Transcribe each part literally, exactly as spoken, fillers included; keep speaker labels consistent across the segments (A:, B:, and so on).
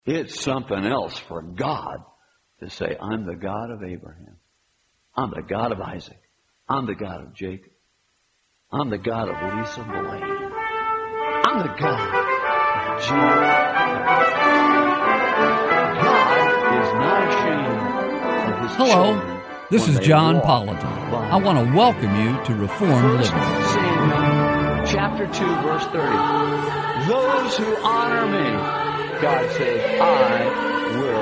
A: It's something else for God to say, I'm the God of Abraham. I'm the God of Isaac. I'm the God of Jacob. I'm the God of Lisa Mullane. I'm the God of Jim. God is not ashamed of His
B: Hello,
A: children.
B: this is John Politan. I want to welcome you to Reformed
A: First
B: Living.
A: Samuel chapter two, verse thirty. Those who honor me, God says, I will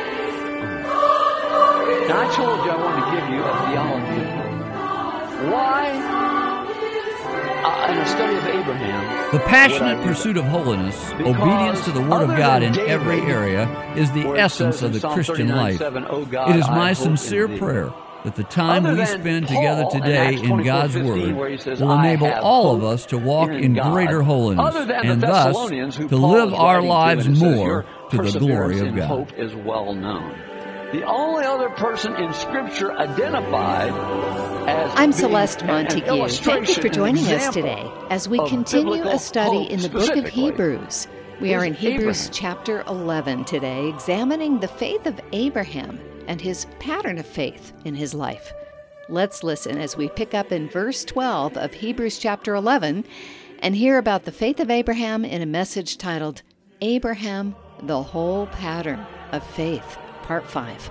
A: honor. Now, I told you I wanted to give you a theology. Why, uh, in a study of Abraham,
B: The passionate pursuit of holiness, obedience to the Word of God in every area, is the essence of the Christian life. It is my sincere prayer that the time we spend together today in God's Word will enable all of us to walk in greater holiness and thus to live our lives more to the glory of God.
A: Hope is well known. The only other person in Scripture identified as
C: I'm
A: being
C: Celeste
A: an
C: Montague. Thank you
A: illustration,
C: for
A: an
C: joining us
A: example
C: today as we
A: of
C: continue
A: biblical
C: a study
A: hope
C: in the book of
A: specifically
C: Hebrews. We are
A: is
C: in Hebrews
A: Abraham.
C: chapter eleven today, examining the faith of Abraham and his pattern of faith in his life. Let's listen as we pick up in verse twelve of Hebrews chapter eleven and hear about the faith of Abraham in a message titled, Abraham, the Whole Pattern of Faith, Part five.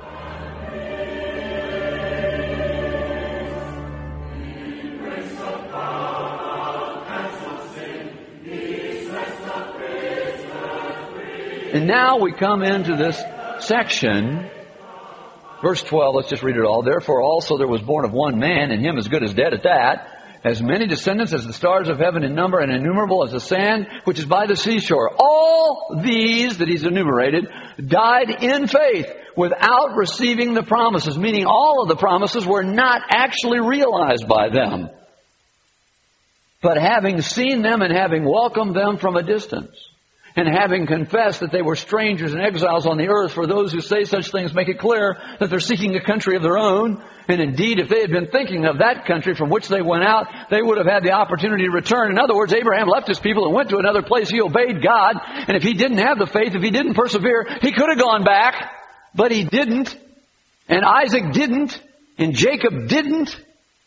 A: And now we come into this section, verse twelve, let's just read it all. Therefore also there was born of one man, and him as good as dead at that, as many descendants as the stars of heaven in number, and innumerable as the sand which is by the seashore. All these that he's enumerated died in faith without receiving the promises, meaning all of the promises were not actually realized by them, but having seen them and having welcomed them from a distance, and having confessed that they were strangers and exiles on the earth, for those who say such things make it clear that they're seeking a country of their own. And indeed, if they had been thinking of that country from which they went out, they would have had the opportunity to return. In other words, Abraham left his people and went to another place. He obeyed God. And if he didn't have the faith, if he didn't persevere, he could have gone back. But he didn't. And Isaac didn't. And Jacob didn't.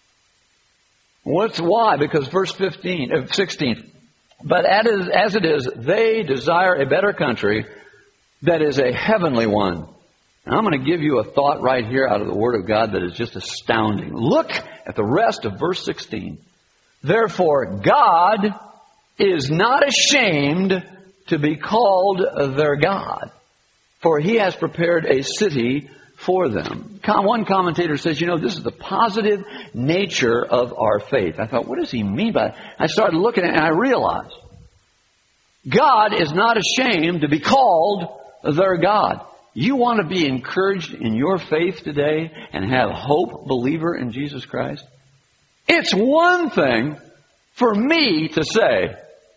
A: What's why? Because verse fifteen, uh, sixteen. But as it is, they desire a better country that is a heavenly one. And I'm going to give you a thought right here out of the Word of God that is just astounding. Look at the rest of verse sixteen. Therefore, God is not ashamed to be called their God, for He has prepared a city for them. One commentator says, you know, this is the positive nature of our faith. I thought, what does he mean by that? I started looking at it and I realized God is not ashamed to be called their God. You want to be encouraged in your faith today and have hope, believer in Jesus Christ? It's one thing for me to say,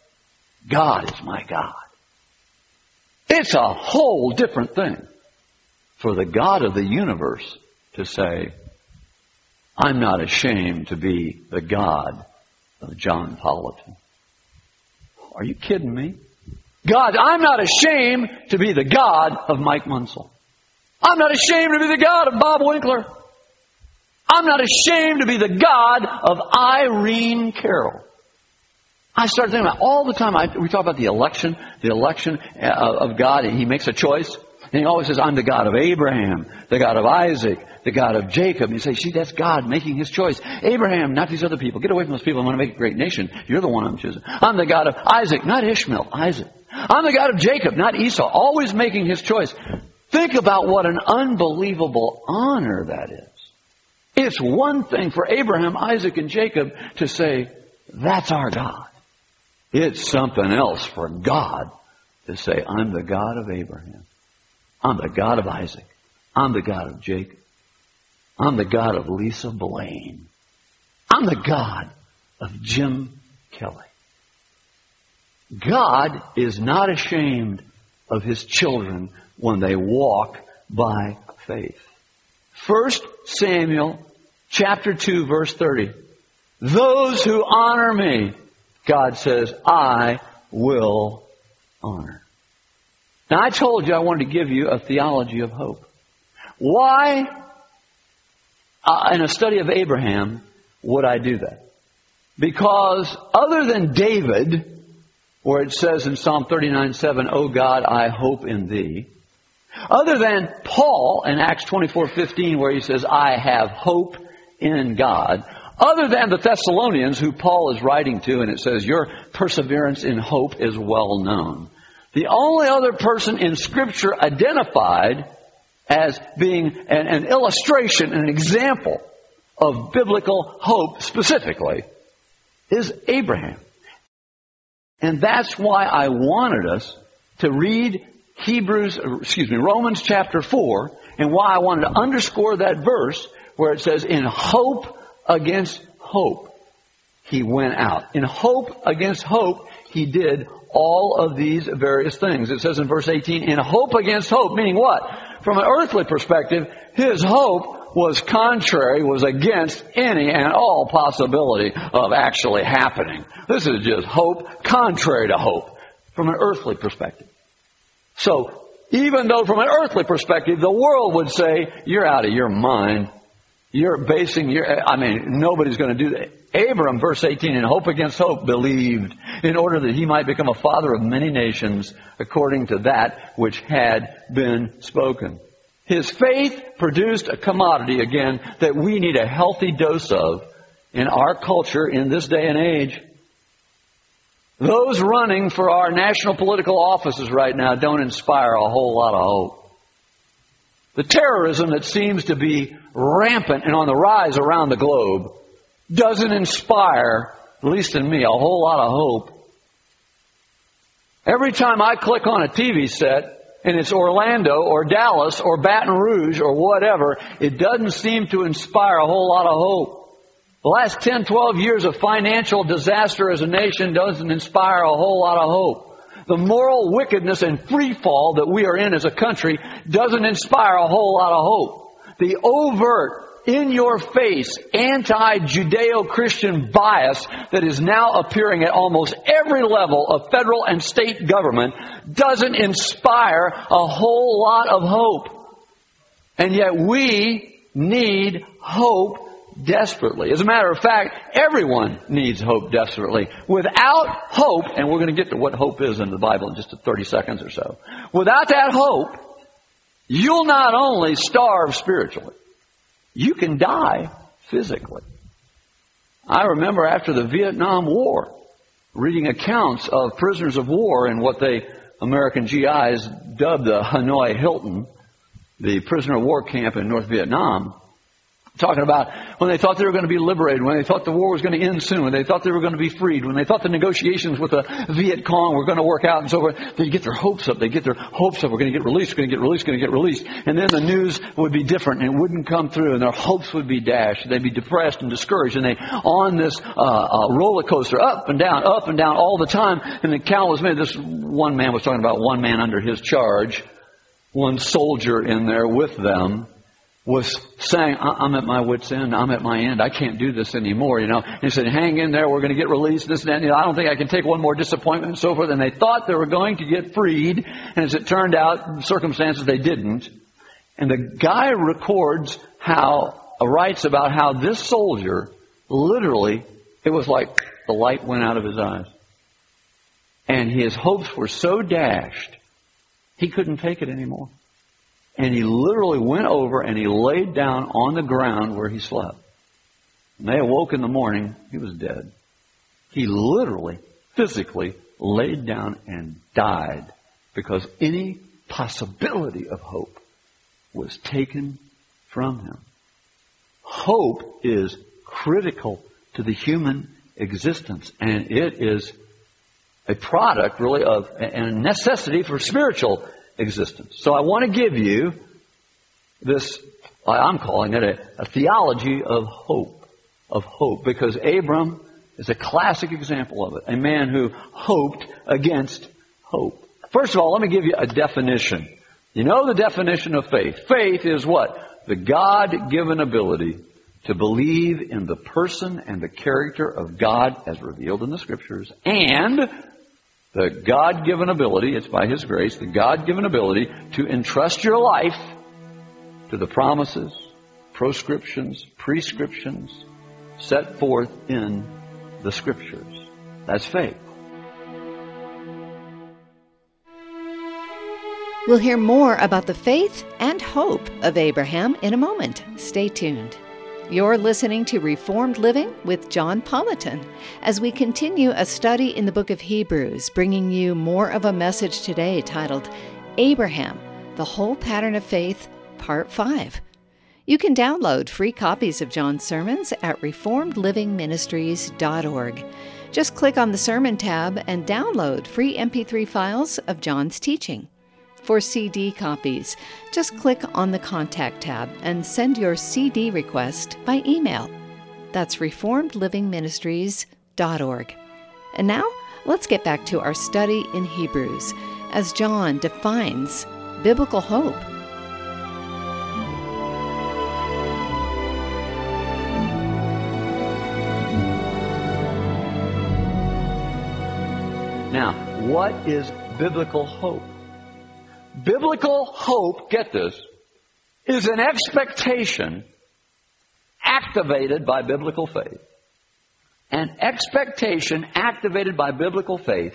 A: God is my God. It's a whole different thing for the God of the universe to say, I'm not ashamed to be the God of John Politan. Are you kidding me? God, I'm not ashamed to be the God of Mike Munsell. I'm not ashamed to be the God of Bob Winkler. I'm not ashamed to be the God of Irene Carroll. I started thinking about all the time, I, we talk about the election, the election uh, of God, and He makes a choice. And He always says, I'm the God of Abraham, the God of Isaac, the God of Jacob. And you say, see, that's God making His choice. Abraham, not these other people. Get away from those people. I want to make a great nation. You're the one I'm choosing. I'm the God of Isaac, not Ishmael, Isaac. I'm the God of Jacob, not Esau. Always making His choice. Think about what an unbelievable honor that is. It's one thing for Abraham, Isaac, and Jacob to say, that's our God. It's something else for God to say, I'm the God of Abraham. I'm the God of Isaac. I'm the God of Jacob. I'm the God of Lisa Mullane. I'm the God of Jim Kelly. God is not ashamed of His children when they walk by faith. First Samuel chapter two, verse thirty. Those who honor me, God says, I will honor. Now, I told you I wanted to give you a theology of hope. Why, uh, in a study of Abraham, would I do that? Because other than David, where it says in Psalm thirty-nine seven, "O God, I hope in Thee," other than Paul in Acts twenty-four fifteen, where he says, "I have hope in God," other than the Thessalonians, who Paul is writing to, and it says, "Your perseverance in hope is well known," the only other person in Scripture identified as being an, an illustration, an example of biblical hope specifically, is Abraham. And that's why I wanted us to read Hebrews, excuse me, Romans chapter four, and why I wanted to underscore that verse where it says, "In hope against hope, he went out." In hope against hope, he did all of these various things. It says in verse eighteen, "In hope against hope," meaning what? From an earthly perspective, his hope was contrary, was against any and all possibility of actually happening. This is just hope contrary to hope from an earthly perspective. So, even though from an earthly perspective, the world would say, "You're out of your mind. You're basing your," I mean, nobody's going to do that. Abram, verse eighteen, "In hope against hope, believed, in order that he might become a father of many nations, according to that which had been spoken." His faith produced a commodity, again, that we need a healthy dose of in our culture in this day and age. Those running for our national political offices right now don't inspire a whole lot of hope. The terrorism that seems to be rampant and on the rise around the globe doesn't inspire, at least in me, a whole lot of hope. Every time I click on a T V set, and it's Orlando or Dallas or Baton Rouge or whatever, it doesn't seem to inspire a whole lot of hope. The last ten, twelve years of financial disaster as a nation doesn't inspire a whole lot of hope. The moral wickedness and free fall that we are in as a country doesn't inspire a whole lot of hope. The overt, in-your-face, anti-Judeo-Christian bias that is now appearing at almost every level of federal and state government doesn't inspire a whole lot of hope. And yet we need hope desperately. As a matter of fact, everyone needs hope desperately. Without hope, and we're going to get to what hope is in the Bible in just thirty seconds or so. Without that hope, you'll not only starve spiritually, you can die physically. I remember after the Vietnam War, reading accounts of prisoners of war in what they, American G Is, dubbed the Hanoi Hilton, the prisoner of war camp in North Vietnam, talking about when they thought they were going to be liberated, when they thought the war was going to end soon, when they thought they were going to be freed, when they thought the negotiations with the Viet Cong were going to work out and so forth. They get their hopes up. They get their hopes up. We're going to get released. We're going to get released. We're going to get released. And then the news would be different and it wouldn't come through and their hopes would be dashed. They'd be depressed and discouraged and they on this uh, uh, roller coaster up and down, up and down all the time. And the count was made. This one man was talking about one man under his charge, one soldier in there with them, was saying, "I'm at my wit's end. I'm at my end. I can't do this anymore." You know, and he said, "Hang in there. We're going to get released. This and that. You know, I don't think I can take one more disappointment," and so forth. And they thought they were going to get freed, and as it turned out, circumstances they didn't. And the guy records how, uh, writes about how this soldier, literally, it was like the light went out of his eyes, and his hopes were so dashed, he couldn't take it anymore. And he literally went over and he laid down on the ground where he slept. When they awoke in the morning, he was dead. He literally, physically laid down and died because any possibility of hope was taken from him. Hope is critical to the human existence, and it is a product, really, of and a necessity for spiritual existence. So I want to give you this, I'm calling it a, a theology of hope, of hope, because Abram is a classic example of it, a man who hoped against hope. First of all, let me give you a definition. You know the definition of faith. Faith is what? The God-given ability to believe in the person and the character of God as revealed in the Scriptures and The God-given ability, it's by His grace, the God-given ability to entrust your life to the promises, proscriptions, prescriptions set forth in the Scriptures. That's faith.
C: We'll hear more about the faith and hope of Abraham in a moment. Stay tuned. You're listening to Reformed Living with John Politan as we continue a study in the book of Hebrews, bringing you more of a message today titled Abraham, the Whole Pattern of Faith, Part five. You can download free copies of John's sermons at reformed living ministries dot org. Just click on the Sermon tab and download free M P three files of John's teaching. For C D copies, just click on the Contact tab and send your C D request by email. That's reformed living ministries dot org. And now, let's get back to our study in Hebrews as John defines biblical hope.
A: Now, what is biblical hope? Biblical hope, get this, is an expectation activated by biblical faith. An expectation activated by biblical faith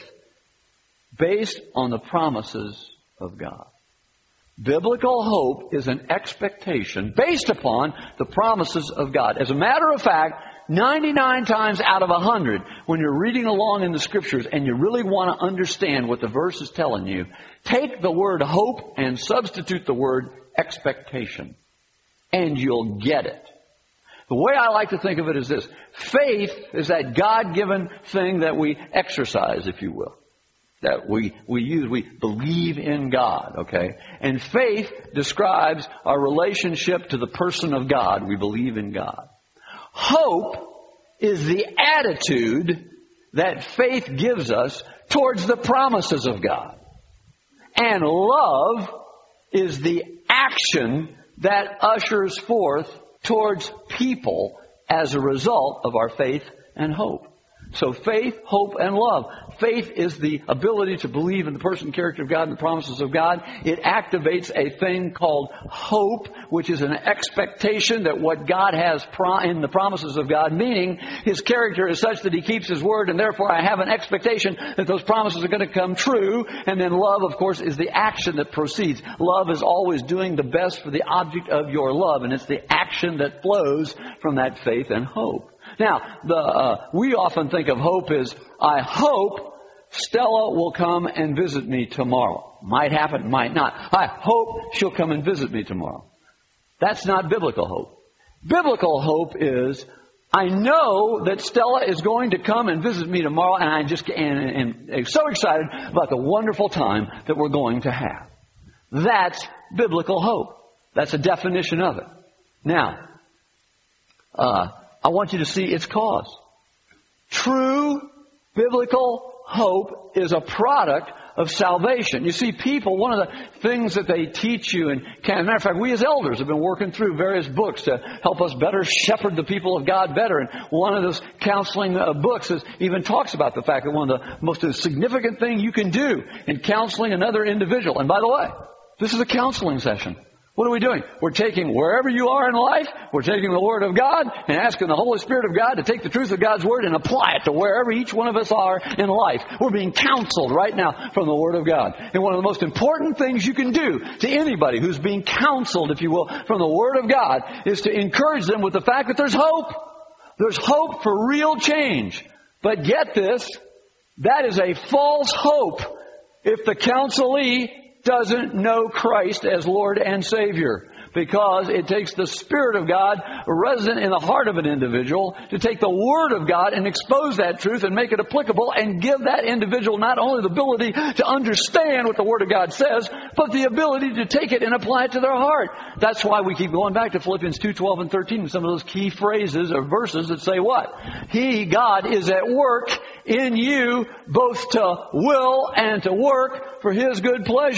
A: based on the promises of God. Biblical hope is an expectation based upon the promises of God. As a matter of fact, ninety-nine times out of one hundred, when you're reading along in the Scriptures and you really want to understand what the verse is telling you, take the word hope and substitute the word expectation, and you'll get it. The way I like to think of it is this. Faith is that God-given thing that we exercise, if you will. That we, we use, we believe in God, okay? And faith describes our relationship to the person of God. We believe in God. Hope is the attitude that faith gives us towards the promises of God. And love is the action that ushers forth towards people as a result of our faith and hope. So faith, hope, and love. Faith is the ability to believe in the person and character of God and the promises of God. It activates a thing called hope, which is an expectation that what God has in the promises of God, meaning His character is such that He keeps His word, and therefore I have an expectation that those promises are going to come true. And then love, of course, is the action that proceeds. Love is always doing the best for the object of your love, and it's the action that flows from that faith and hope. Now, the, uh, we often think of hope as, I hope Stella will come and visit me tomorrow. Might happen, might not. I hope she'll come and visit me tomorrow. That's not biblical hope. Biblical hope is, I know that Stella is going to come and visit me tomorrow, and I just and, and, and so excited about the wonderful time that we're going to have. That's biblical hope. That's a definition of it. Now, uh, I want you to see its cause. True biblical hope is a product of salvation. You see, people, one of the things that they teach you, and as a matter of fact, we as elders have been working through various books to help us better shepherd the people of God better. And one of those counseling uh, books is, even talks about the fact that one of the most significant things you can do in counseling another individual. And by the way, this is a counseling session. What are we doing? We're taking wherever you are in life, we're taking the Word of God and asking the Holy Spirit of God to take the truth of God's Word and apply it to wherever each one of us are in life. We're being counseled right now from the Word of God. And one of the most important things you can do to anybody who's being counseled, if you will, from the Word of God is to encourage them with the fact that there's hope. There's hope for real change. But get this, that is a false hope if the counselee doesn't know Christ as Lord and Savior, because it takes the Spirit of God resident in the heart of an individual to take the Word of God and expose that truth and make it applicable and give that individual not only the ability to understand what the Word of God says, but the ability to take it and apply it to their heart. That's why we keep going back to Philippians two, twelve, and thirteen and some of those key phrases or verses that say what? He, God, is at work in you both to will and to work for His good pleasure.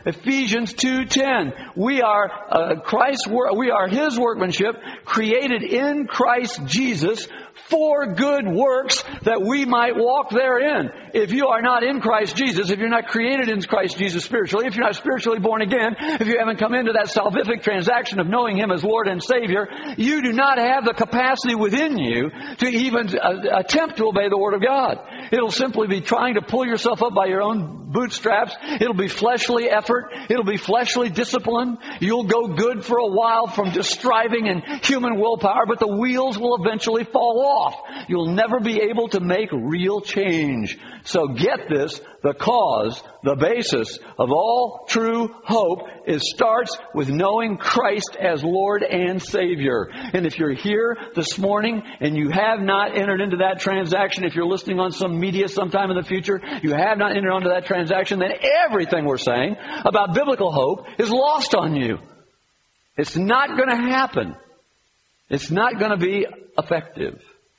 A: Ephesians two ten. We are uh, Christ's work. We are His workmanship, created in Christ Jesus for good works, that we might walk therein. If you are not in Christ Jesus, if you're not created in Christ Jesus spiritually, if you're not spiritually born again, if you haven't come into that salvific transaction of knowing Him as Lord and Savior, you do not have the capacity within you to even uh, attempt to obey the Word of God. It'll simply be trying to pull yourself up by your own bootstraps. It'll be fleshly effort. It'll be fleshly discipline. You'll go good for a while from just striving and human willpower, but the wheels will eventually fall off. You'll never be able to make real change. So get this, the cause, the basis of all true hope is starts with knowing Christ as Lord and Savior. And if you're here this morning and you have not entered into that transaction, if you're listening on some media sometime in the future, you have not entered into that transaction, then everything we're saying about biblical hope is lost on you. It's not going to happen. It's not going to be effective.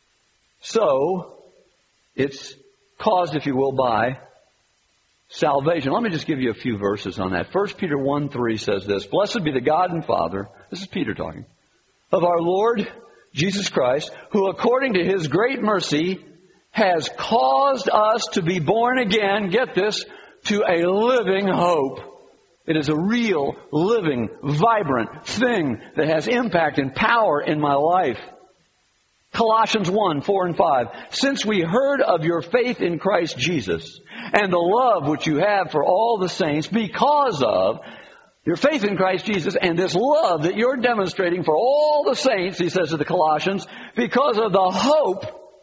A: So, it's caused, if you will, by salvation. Let me just give you a few verses on that. First Peter one three says this, Blessed be the God and Father, this is Peter talking, of our Lord Jesus Christ, who according to His great mercy has caused us to be born again, get this, to a living hope. It is a real, living, vibrant thing that has impact and power in my life. Colossians one, four and five. Since we heard of your faith in Christ Jesus and the love which you have for all the saints, because of your faith in Christ Jesus and this love that you're demonstrating for all the saints, he says to the Colossians, because of the hope,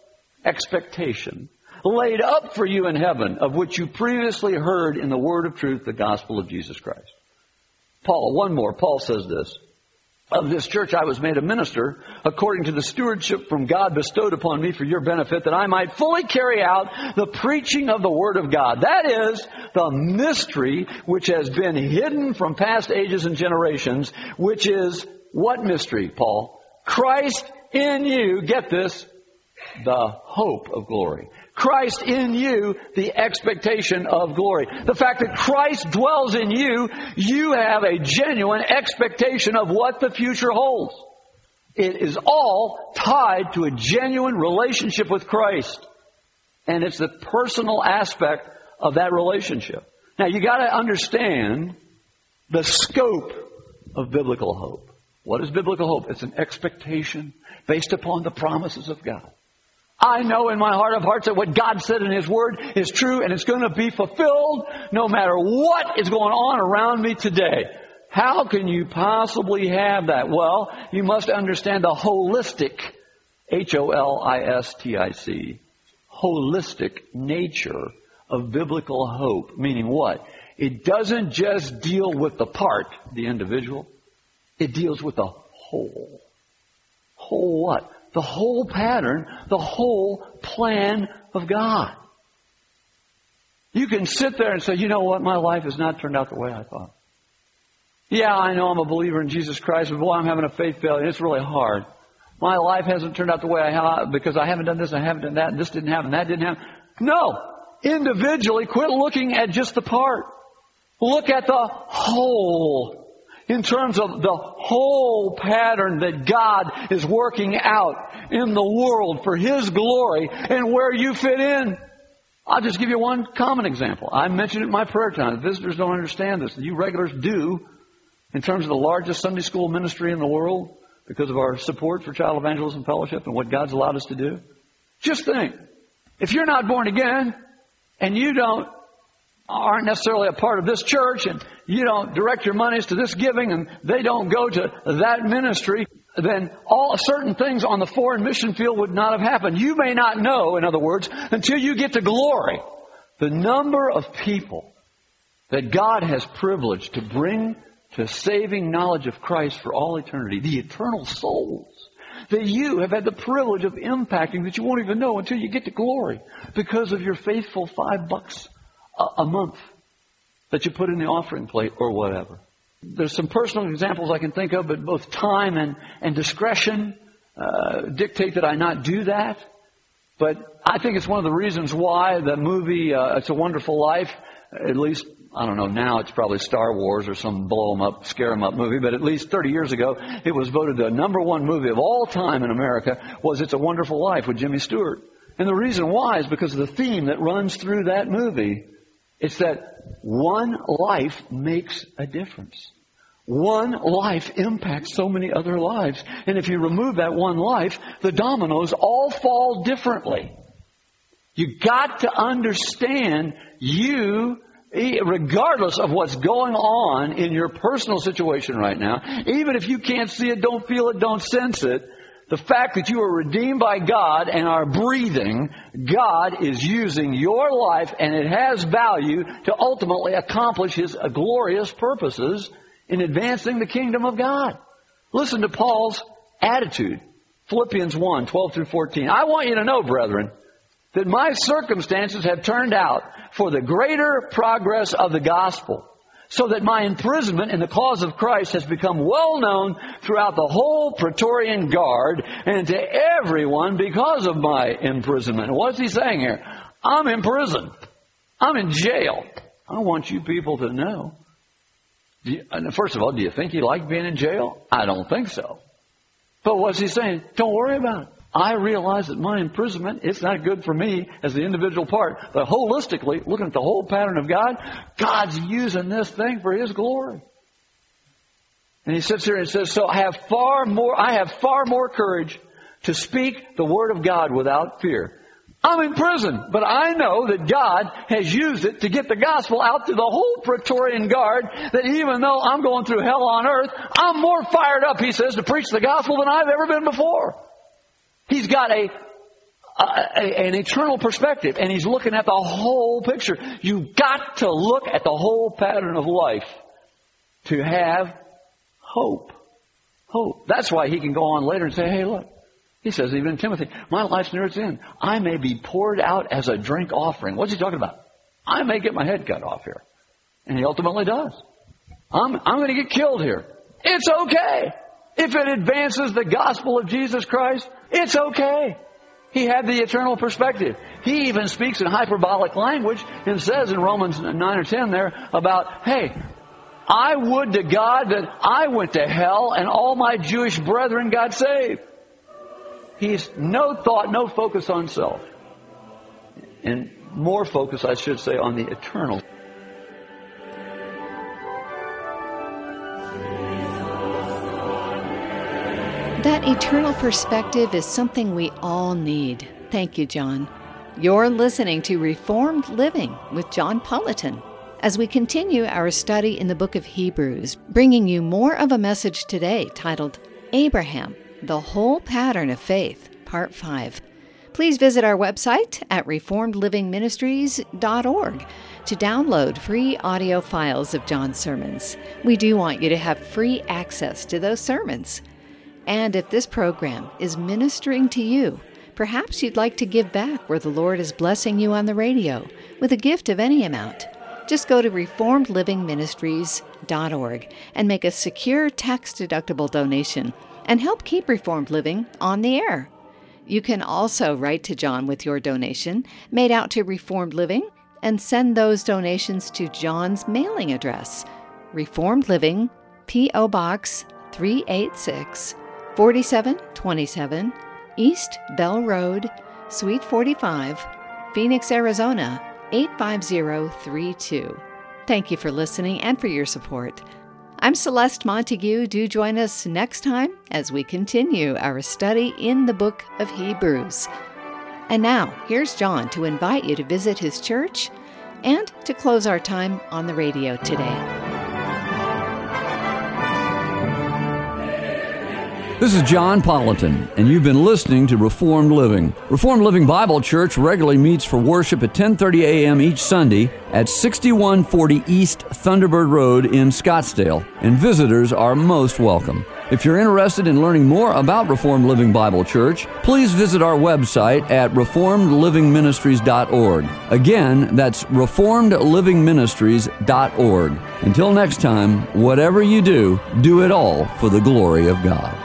A: expectation, laid up for you in heaven, of which you previously heard in the word of truth, the gospel of Jesus Christ. Paul, one more. Paul says this. Of this church I was made a minister according to the stewardship from God bestowed upon me for your benefit, that I might fully carry out the preaching of the Word of God. That is the mystery which has been hidden from past ages and generations, which is what mystery, Paul? Christ in you, get this, the hope of glory. Christ in you, the expectation of glory. The fact that Christ dwells in you, you have a genuine expectation of what the future holds. It is all tied to a genuine relationship with Christ. And it's the personal aspect of that relationship. Now, you got to understand the scope of biblical hope. What is biblical hope? It's an expectation based upon the promises of God. I know in my heart of hearts that what God said in His Word is true and it's going to be fulfilled no matter what is going on around me today. How can you possibly have that? Well, you must understand the holistic, H O L I S T I C, holistic nature of biblical hope. Meaning what? It doesn't just deal with the part, the individual. It deals with the whole. Whole what? The whole pattern, the whole plan of God. You can sit there and say, you know what, my life has not turned out the way I thought. Yeah, I know I'm a believer in Jesus Christ, but boy, I'm having a faith failure. It's really hard. My life hasn't turned out the way I have because I haven't done this, I haven't done that, and this didn't happen, that didn't happen. No. Individually, quit looking at just the part. Look at the whole. In terms of the whole pattern that God is working out in the world for His glory and where you fit in. I'll just give you one common example. I mentioned it in my prayer time. Visitors don't understand this. You regulars do. In terms of the largest Sunday school ministry in the world, because of our support for Child Evangelism Fellowship and what God's allowed us to do. Just think, if you're not born again and you don't aren't necessarily a part of this church and you don't direct your monies to this giving and they don't go to that ministry, then all certain things on the foreign mission field would not have happened. You may not know, in other words, until you get to glory, the number of people that God has privileged to bring to saving knowledge of Christ for all eternity, the eternal souls that you have had the privilege of impacting that you won't even know until you get to glory because of your faithful five bucks a month that you put in the offering plate or whatever. There's some personal examples I can think of, but both time and, and discretion uh, dictate that I not do that. But I think it's one of the reasons why the movie uh, It's a Wonderful Life, at least I don't know, now it's probably Star Wars or some blow 'em up, scare 'em up movie, but at least thirty years ago, it was voted the number one movie of all time in America was It's a Wonderful Life with Jimmy Stewart. And the reason why is because of the theme that runs through that movie. It's that one life makes a difference. One life impacts so many other lives. And if you remove that one life, the dominoes all fall differently. You got to understand you, regardless of what's going on in your personal situation right now, even if you can't see it, don't feel it, don't sense it, the fact that you are redeemed by God and are breathing, God is using your life and it has value to ultimately accomplish His glorious purposes in advancing the kingdom of God. Listen to Paul's attitude. Philippians one, twelve through fourteen. I want you to know, brethren, that my circumstances have turned out for the greater progress of the gospel, so that my imprisonment in the cause of Christ has become well known throughout the whole Praetorian Guard and to everyone because of my imprisonment. What's he saying here? I'm in prison. I'm in jail. I want you people to know. Do you, first of all, do you think you like being in jail? I don't think so. But what's he saying? Don't worry about it. I realize that my imprisonment, it's not good for me as the individual part. But holistically, looking at the whole pattern of God, God's using this thing for His glory. And he sits here and says, so I have far more, I have far more courage to speak the word of God without fear. I'm in prison, but I know that God has used it to get the gospel out to the whole Praetorian Guard, that even though I'm going through hell on earth, I'm more fired up, he says, to preach the gospel than I've ever been before. He's got a, a, a an eternal perspective, and he's looking at the whole picture. You've got to look at the whole pattern of life to have hope. Hope. That's why he can go on later and say, hey, look. He says even in Timothy, my life's near its end. I may be poured out as a drink offering. What's he talking about? I may get my head cut off here. And he ultimately does. I'm, I'm going to get killed here. It's okay. If it advances the gospel of Jesus Christ, it's okay. He had the eternal perspective. He even speaks in hyperbolic language and says in Romans nine or ten there about, hey, I would to God that I went to hell and all my Jewish brethren got saved. He's no thought, no focus on self. And more focus, I should say, on the eternal.
C: That eternal perspective is something we all need. Thank you, John. You're listening to Reformed Living with John Politan as we continue our study in the book of Hebrews, bringing you more of a message today titled Abraham, the Whole Pattern of Faith, Part five. Please visit our website at reformed living ministries dot org to download free audio files of John's sermons. We do want you to have free access to those sermons. And if this program is ministering to you, perhaps you'd like to give back where the Lord is blessing you on the radio with a gift of any amount. Just go to reformed living ministries dot org and make a secure tax-deductible donation and help keep Reformed Living on the air. You can also write to John with your donation made out to Reformed Living and send those donations to John's mailing address, Reformed Living, P O Box three eighty-six, forty-seven twenty-seven, East Bell Road, Suite forty-five, Phoenix, Arizona, eight five zero three two. Thank you for listening and for your support. I'm Celeste Montague. Do join us next time as we continue our study in the book of Hebrews. And now, here's John to invite you to visit his church and to close our time on the radio today.
B: This is John Politan, and you've been listening to Reformed Living. Reformed Living Bible Church regularly meets for worship at ten thirty a.m. each Sunday at sixty-one forty East Thunderbird Road in Scottsdale, and visitors are most welcome. If you're interested in learning more about Reformed Living Bible Church, please visit our website at reformed living ministries dot org. Again, that's reformed living ministries dot org. Until next time, whatever you do, do it all for the glory of God.